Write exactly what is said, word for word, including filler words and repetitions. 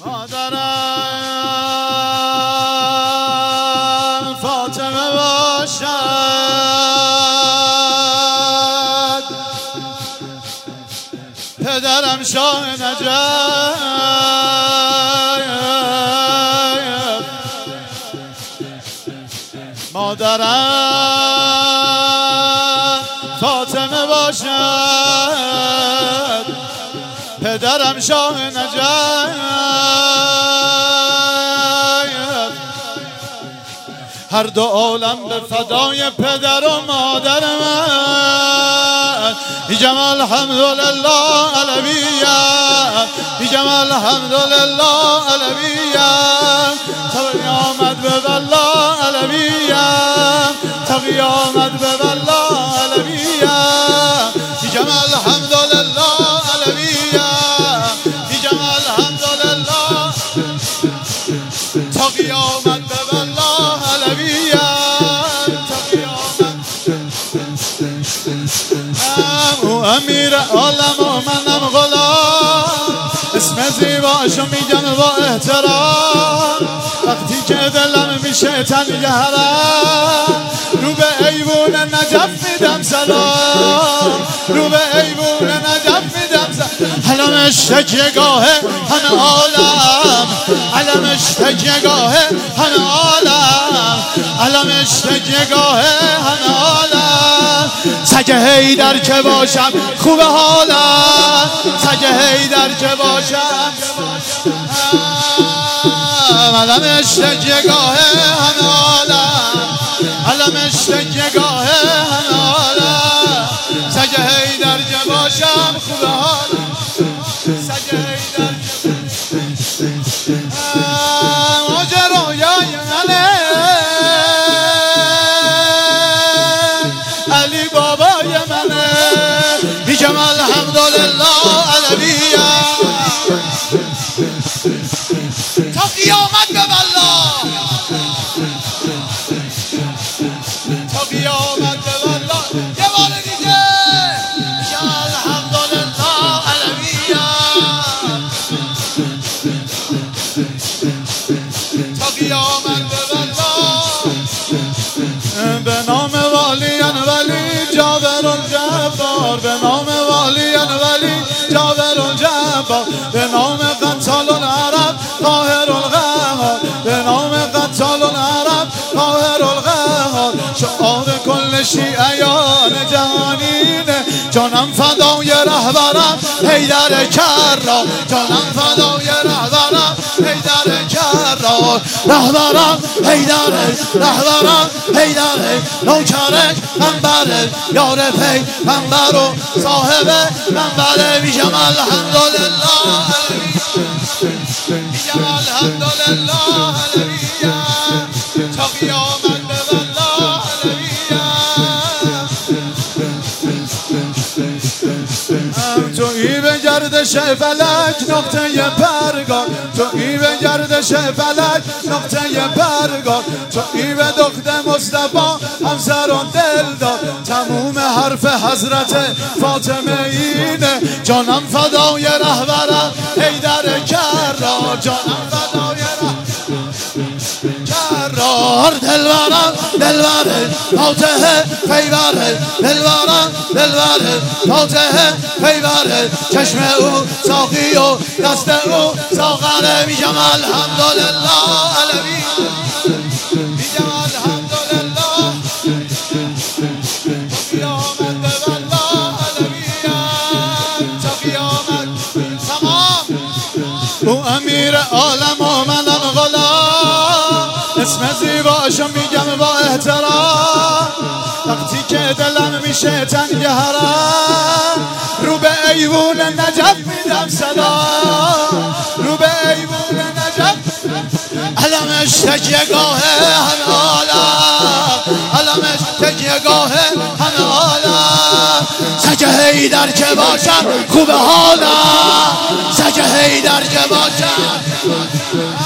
مادرم فاطمه باشد، پدرم شاه نجف، مادرم فاطمه باشد، پدرم شاه نجف. هر دو عالم به فدای پدر و مادر من. میگم الحمدلله علویم، میگم الحمدلله علویم، تا قیامت به والله علویم، تا قیامت به والله علویم. میگم الحمدلله علویم، میگم الحمدلله، تا قیامت به والله علویم، تا قیامت. او امیر عالم و منم غلام، اسم زیباشو میگم با احترام. وقتی که دلم میشه تنگ حرم، رو به ایوون نجف میدم سلام، رو به ایوون نجف میدم سلام. علمش تکیهگاهه همه عالم، علمش تکیهگاهه همه عالم، علمش تکیهگاهه همه عالم. سگ حیدر که باشم خوب حالم، سگ حیدر که باشم، علمش تکیهگاهه همه عالم، علمش تکیهگاهه همه عالم. سگ حیدر که باشم خوب حالم، سگ حیدر ماجرای منه، علی بابای منه. میگم الحمدلله علویم، تا قیامت به والله، تا قیامت به والله. یه بار دیگه میگم الحمدلله علویم، تا قیامت به والله. به نام والیان ولی جابر الجبار، به نام والیان ولی جابر الجبار، به نام قتال العرب قاهر القهار، به نام قتال العرب قاهر القهار. شعار کل شیعیان جهانینه، جانم فدای رهبرم حیدر کرار، جانم فدای رهبرم حیدر کرار. رهبرم حیدر، رهبرم حیدر، نوکرک منبر یار پیغمبر و صاحب منبر. میگم الحمدلله علویم، میگم الحمدلله علویم، تا قیامت به والله علویم. تویی به گردش فلک نقطه پرگار، تویی به گردش فلک نقطه پرگار، تویی به دختر مصطفی همسر و دلدار. تموم حرف حضرت فاطمه اینه، جانم فدای رهبرم حیدر کرار، جانم فدای رهبرم کرار. دلبرم دلبر فاتحه پیبره، دلبرم دلبر فاتحه پیبره. چشم او ساقی و دست او ساغره. میگم الحمدلله علویم، میگم الحمدلله، قیامت به والله علویم، تا قیامت. تمام. او امیر عالم و منم غلام، اسم زیباشو میگم با احترام. وقتی که دلم میشه تنگ حرم، رو به ایوون نجف میدم سلام، رو به ایوون نجف. علمش تکیهگاهه همه عالم، علمش تکیهگاهه همه عالم. سگ حیدر که باشم خوب حالم، سگ حیدر که باشم